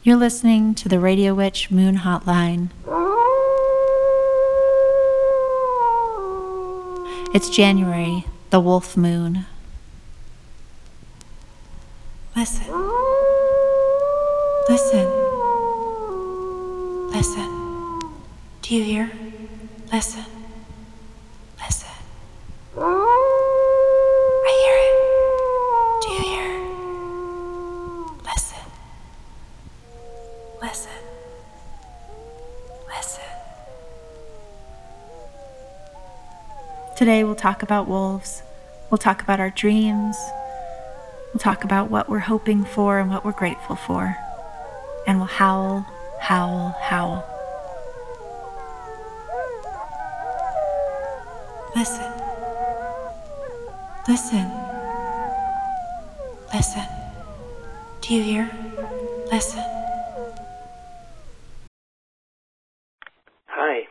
You're listening to the Radio Witch Moon Hotline. It's January, the wolf moon. Listen. Listen. Listen. Do you hear? Listen. Listen. I hear it. Do you hear? Listen. Listen. Listen. Today we'll talk about wolves. We'll talk about our dreams. We'll talk about what we're hoping for and what we're grateful for. And we'll howl, howl, howl. Listen. Listen. Listen. Do you hear? Listen. Hi.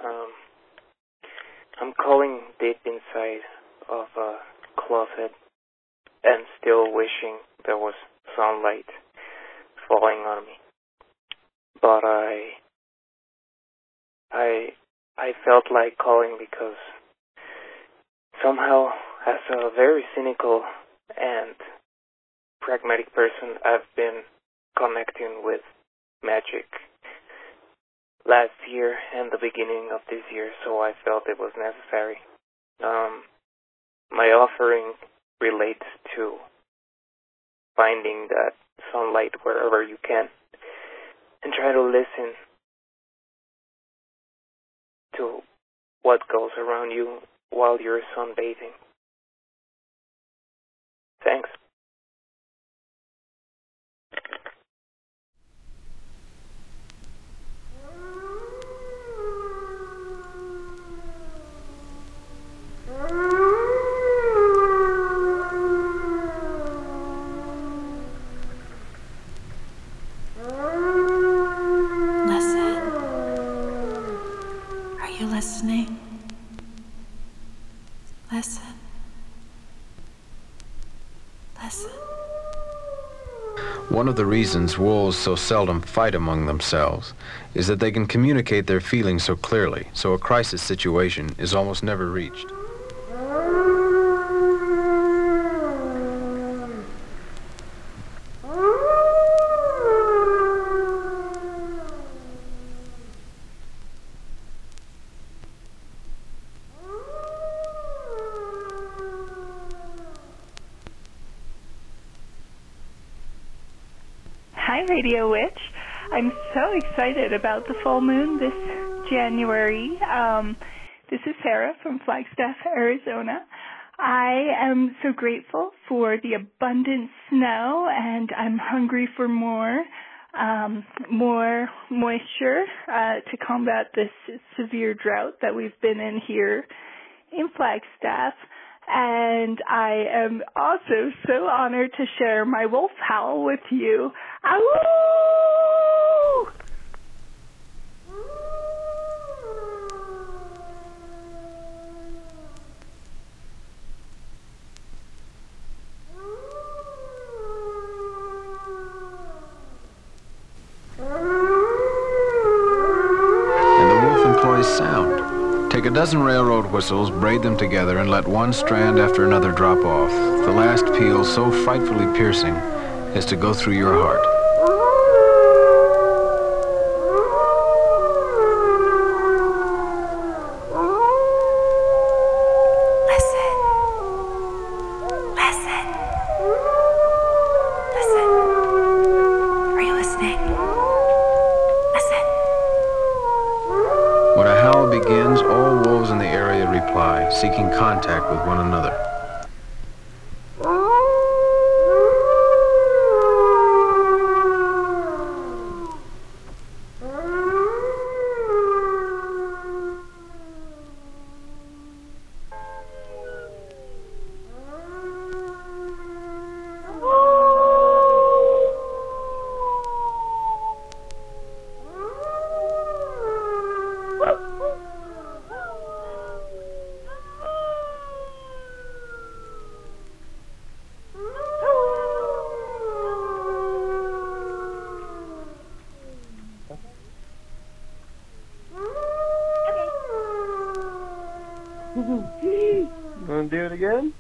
I'm calling deep inside of a closet and still wishing there was sunlight falling on me. But I felt like calling because somehow, as a very cynical and pragmatic person, I've been connecting with magic last year and the beginning of this year, so I felt it was necessary. My offering relates to finding that sunlight wherever you can and try to listen to what goes around you while you're sunbathing. Thanks. Listening. Listen. Listen. One of the reasons wolves so seldom fight among themselves is that they can communicate their feelings so clearly, so a crisis situation is almost never reached. Hi, Radio Witch. I'm so excited about the full moon this January. This is Sarah from Flagstaff, Arizona. I am so grateful for the abundant snow, and I'm hungry for more moisture to combat this severe drought that we've been in here in Flagstaff. And I am also so honored to share my wolf howl with you. Ow! And the wolf employs sound. Take a dozen railroad whistles, braid them together, and let one strand after another drop off, the last peal so frightfully piercing as to go through your heart. Listen. Listen. Listen. Are you listening? Listen. When a howl begins, all wolves in the area reply, seeking contact with one another. do it again?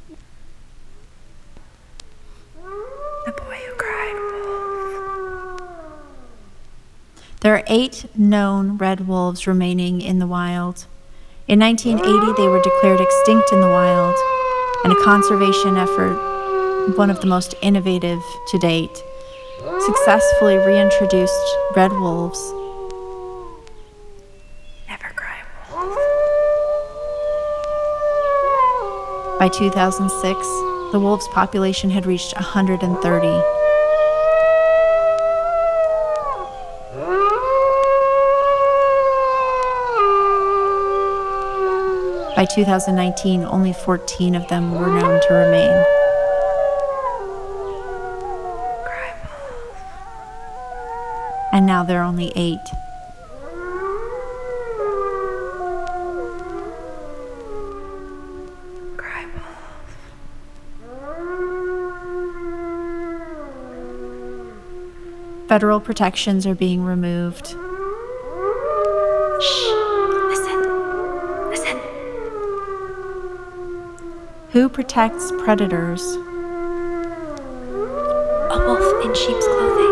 The Boy Who Cried Wolf. There are 8 known red wolves remaining in the wild. In 1980, they were declared extinct in the wild, and a conservation effort, one of the most innovative to date, successfully reintroduced red wolves. Never cry wolf. By 2006, the wolves' population had reached 130. By 2019, only 14 of them were known to remain. And now there are only 8. Federal protections are being removed. Shh, listen. Who protects predators? A wolf in sheep's clothing.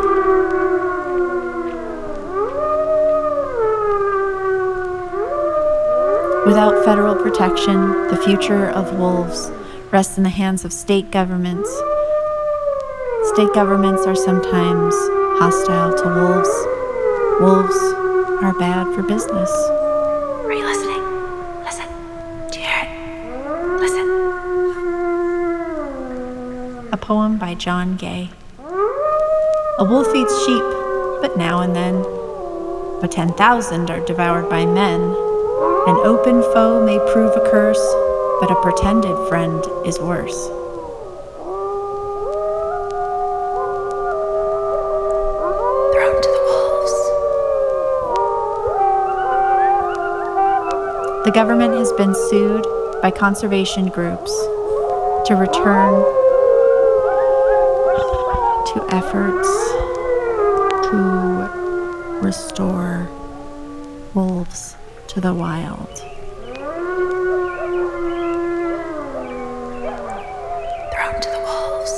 Without federal protection, the future of wolves rests in the hands of state governments. State governments are sometimes hostile to wolves. Wolves are bad for business. Are you listening? Listen. Do you hear it? Listen. A poem by John Gay. A wolf eats sheep, but now and then. But 10,000 are devoured by men. An open foe may prove a curse, but a pretended friend is worse. Thrown to the wolves. The government has been sued by conservation groups to return to efforts to restore wolves to the wild. Thrown to the wolves.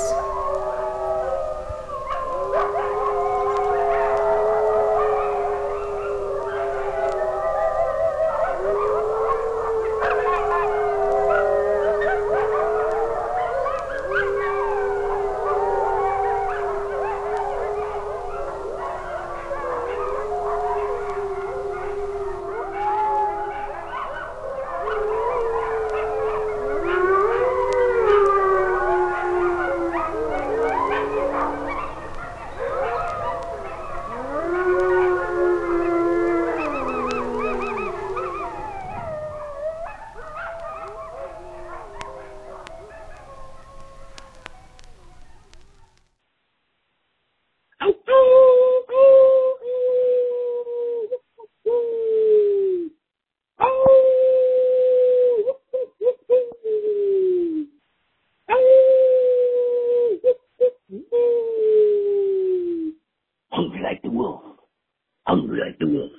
Hungry like the wolf. Hungry like the wolf.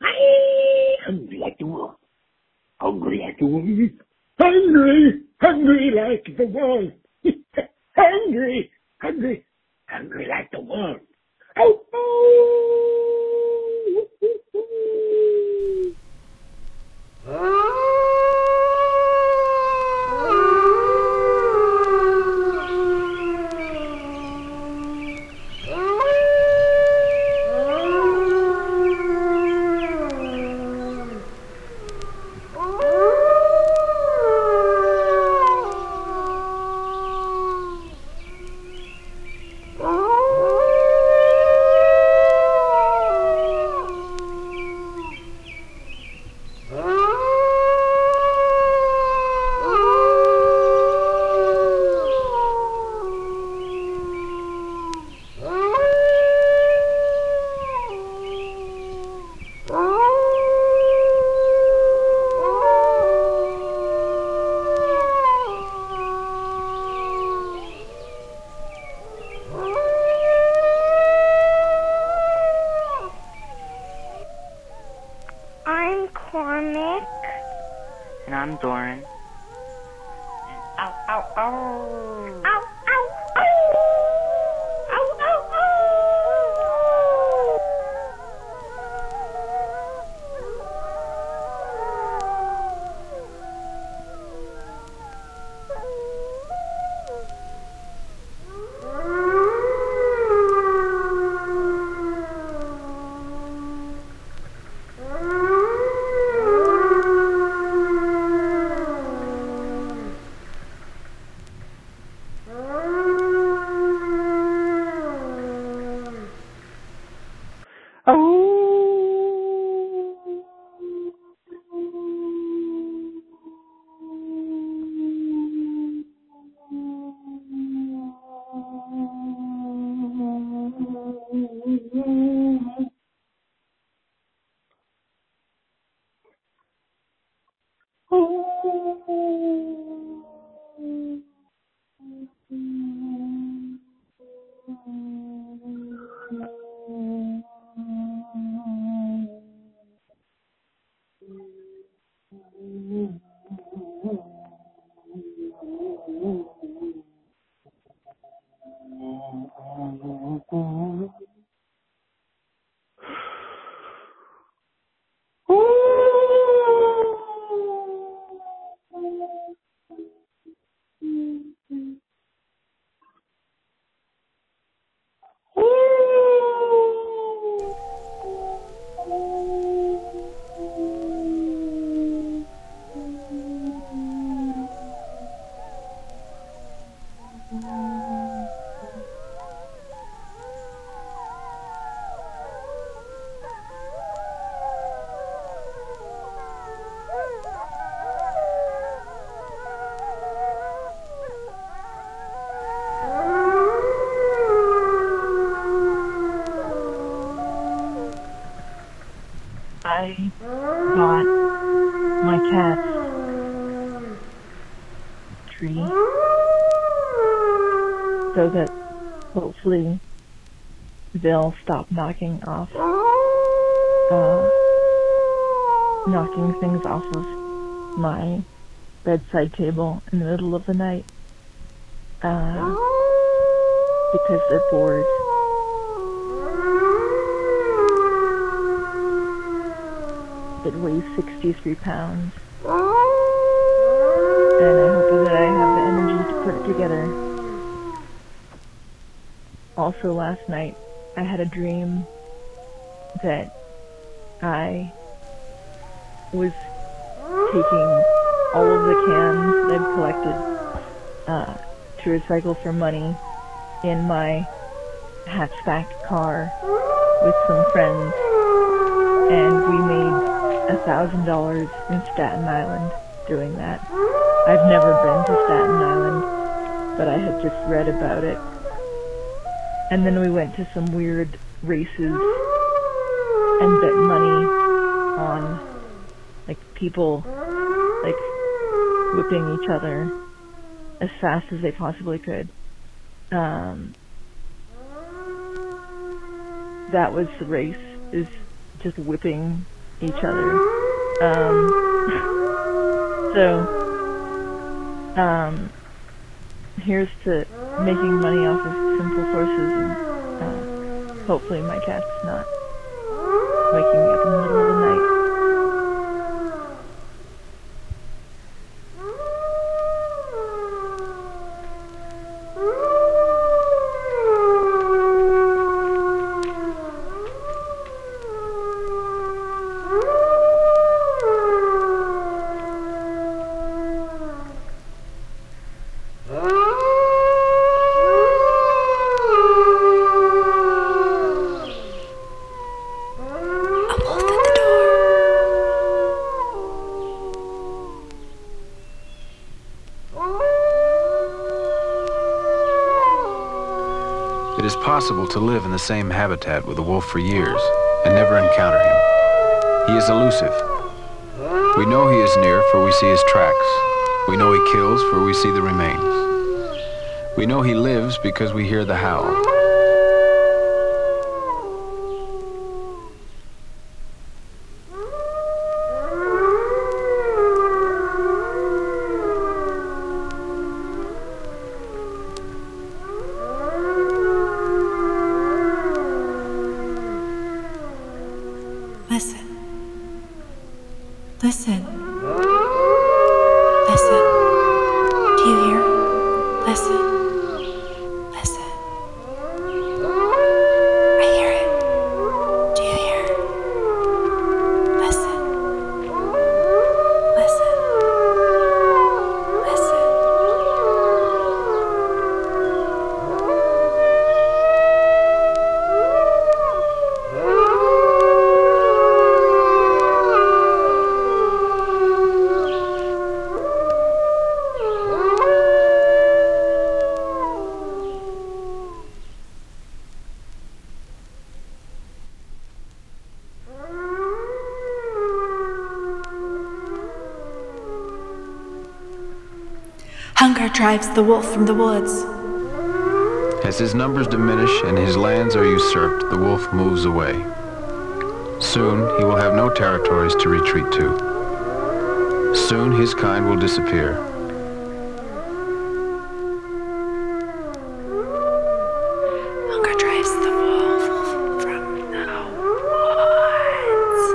Hungry like the wolf. Hungry like the wolf. Hungry, hungry like the wolf. Hungry, hungry, hungry like the wolf. Oh, I'm Cormac. And I'm Doran. And I bought my cats a tree so that hopefully they'll stop knocking things off of my bedside table in the middle of the night because they're bored. It weighs 63 pounds, and I hope that I have the energy to put it together. Also, last night I had a dream that I was taking all of the cans that I've collected to recycle for money in my hatchback car with some friends, and we made $1,000 in Staten Island doing that. I've never been to Staten Island, but I had just read about it. And then we went to some weird races and bet money on people whipping each other as fast as they possibly could. That was the race, is just whipping each other. Here's to making money off of simple sources, and hopefully my cat's not waking me up in the middle of the night. It is possible to live in the same habitat with a wolf for years and never encounter him. He is elusive. We know he is near, for we see his tracks. We know he kills, for we see the remains. We know he lives because we hear the howl. Listen. Listen. Listen. Do you hear? Listen. Listen. I hear it. Do you hear? Listen. Listen. Listen. Hunger drives the wolf from the woods. As his numbers diminish and his lands are usurped, the wolf moves away. Soon he will have no territories to retreat to. Soon his kind will disappear. Hunger drives the wolf from the woods.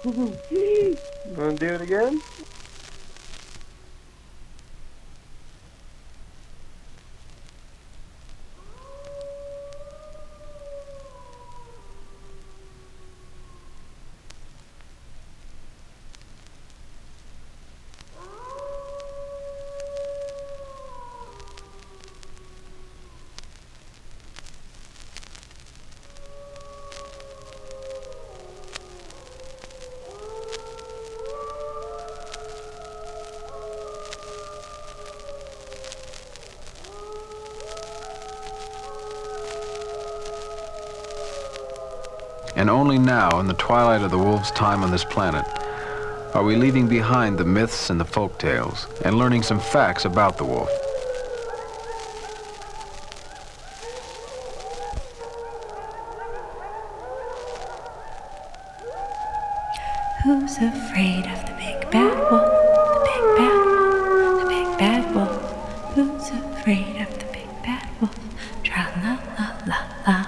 Wanna do it again? And only now, in the twilight of the wolf's time on this planet, are we leaving behind the myths and the folk tales and learning some facts about the wolf. Who's afraid of the big bad wolf? The big bad wolf, the big bad wolf. Who's afraid of the big bad wolf? Tra la la la la.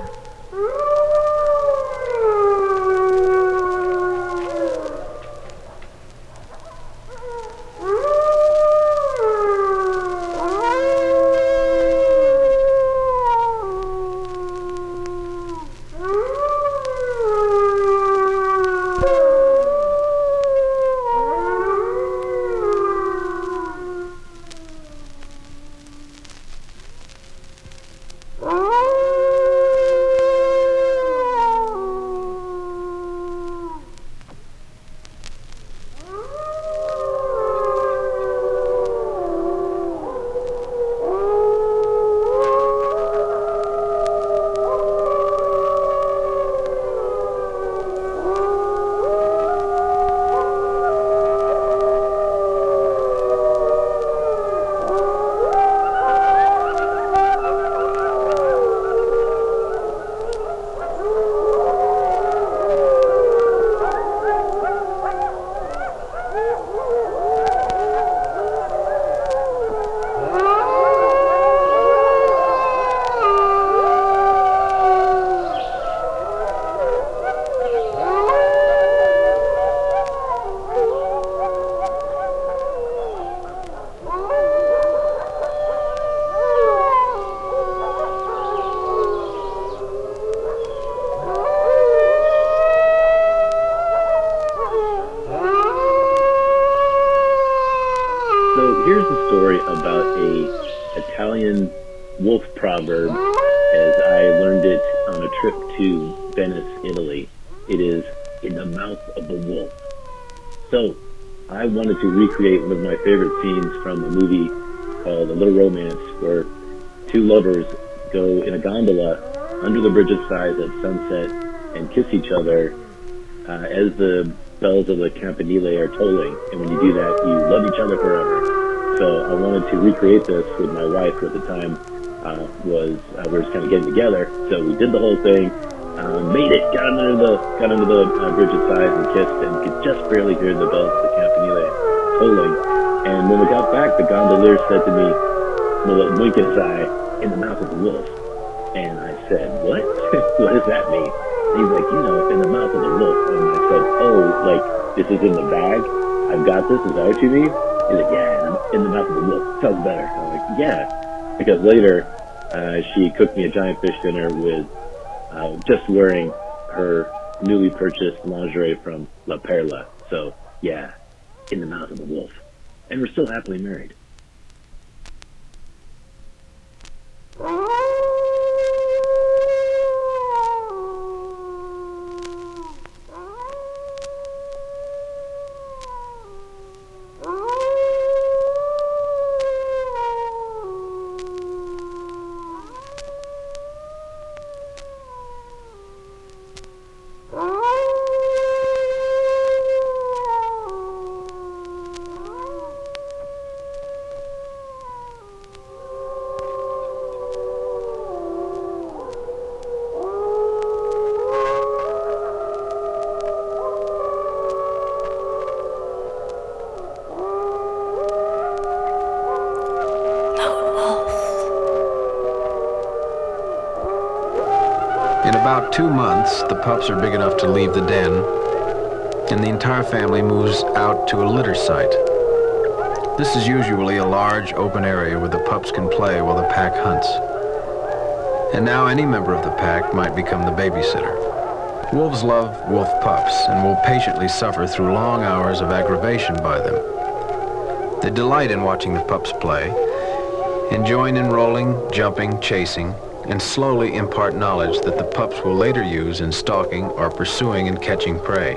Here's a story about a Italian wolf proverb as I learned it on a trip to Venice, Italy. It is, in the mouth of the wolf. So, I wanted to recreate one of my favorite scenes from a movie called A Little Romance, where two lovers go in a gondola under the bridge of sighs at sunset and kiss each other as the bells of the campanile are tolling. And when you do that, you love each other forever. So I wanted to recreate this with my wife, who at the time we were just kind of getting together. So we did the whole thing, made it, got under the bridge of sighs and kissed, and could just barely hear the bells of the campanile tolling. And when we got back, the gondolier said to me, with a wink in his eye, "In the mouth of the wolf." And I said, "What? What does that mean?" And he's like, "In the mouth of the wolf." And I said, "Oh, like this is in the bag? I've got this. Is that what you mean?" He's like, "Yeah, in the mouth of the wolf. Sounds better." I'm like, "Yeah," because later she cooked me a giant fish dinner with just wearing her newly purchased lingerie from La Perla. So yeah, in the mouth of the wolf, and we're still happily married. In about 2 months, the pups are big enough to leave the den, and the entire family moves out to a litter site. This is usually a large open area where the pups can play while the pack hunts. And now any member of the pack might become the babysitter. Wolves love wolf pups and will patiently suffer through long hours of aggravation by them. They delight in watching the pups play, enjoying in rolling, jumping, chasing, and slowly impart knowledge that the pups will later use in stalking or pursuing and catching prey.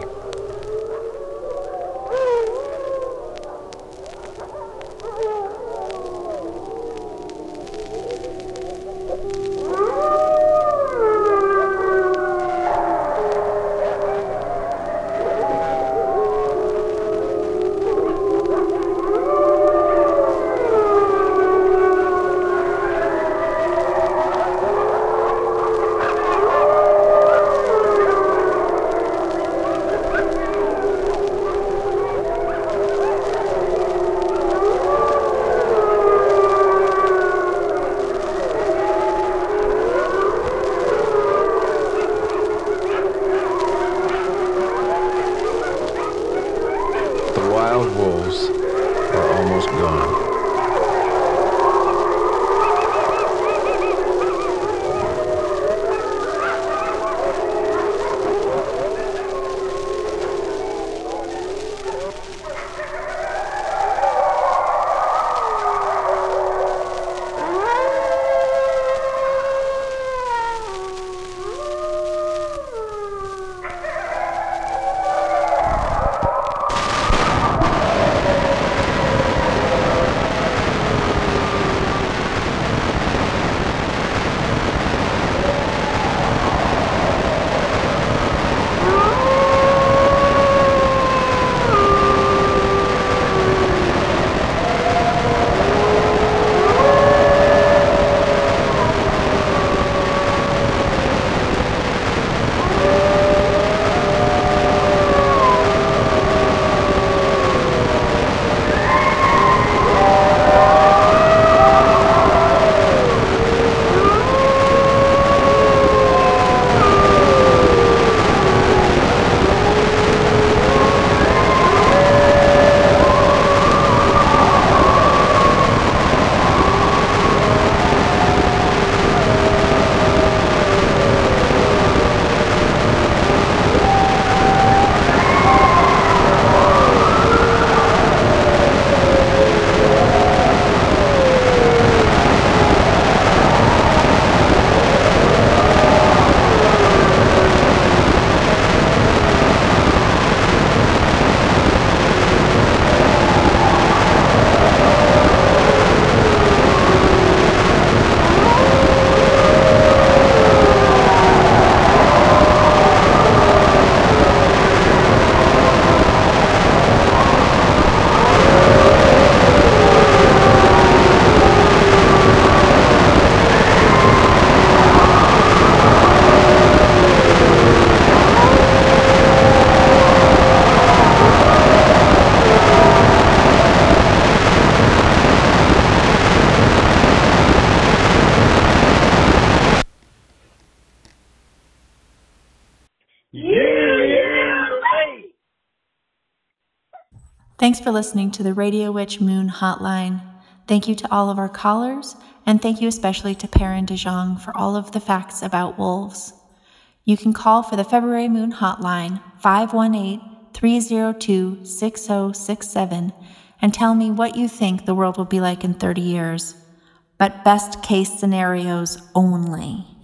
Wild wolves are almost gone. Thanks for listening to the Radio Witch Moon Hotline. Thank you to all of our callers, and thank you especially to Perrin de Jong for all of the facts about wolves. You can call for the February Moon Hotline, 518-302-6067, and tell me what you think the world will be like in 30 years. But best case scenarios only.